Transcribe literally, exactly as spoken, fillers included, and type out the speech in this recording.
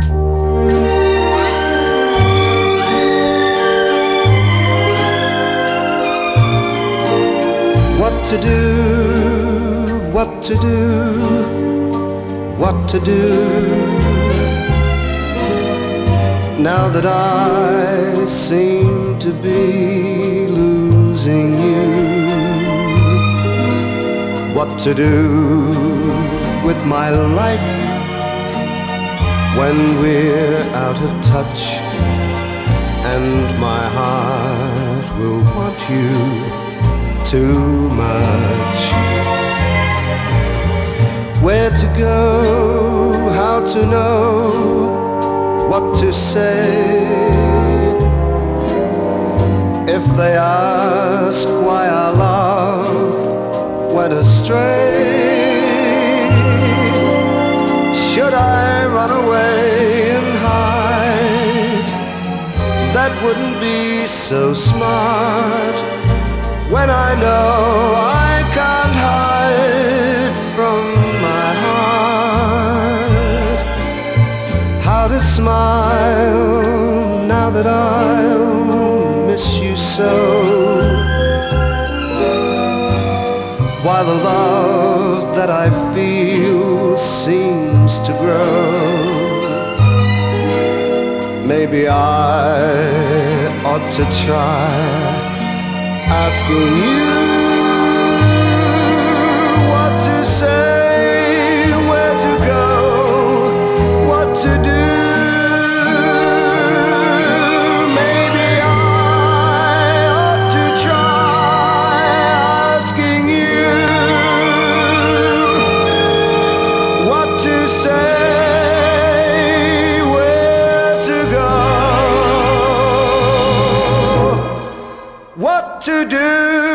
What to do, what to do, what to do, now that I seem to be losing you. What to do with my life when we're out of touch, and my heart will want you too much. Where to go, how to know what to say. If they ask why our love went astray, should I run away and hide? That wouldn't be so smart, when I know I can't hide from my heart. How to smile now that I'll miss you so, while the love that I feel seems to grow. Maybe I ought to try asking you what to say, where to go, what to do. Maybe I ought to try asking you what to say, where to go, what to do.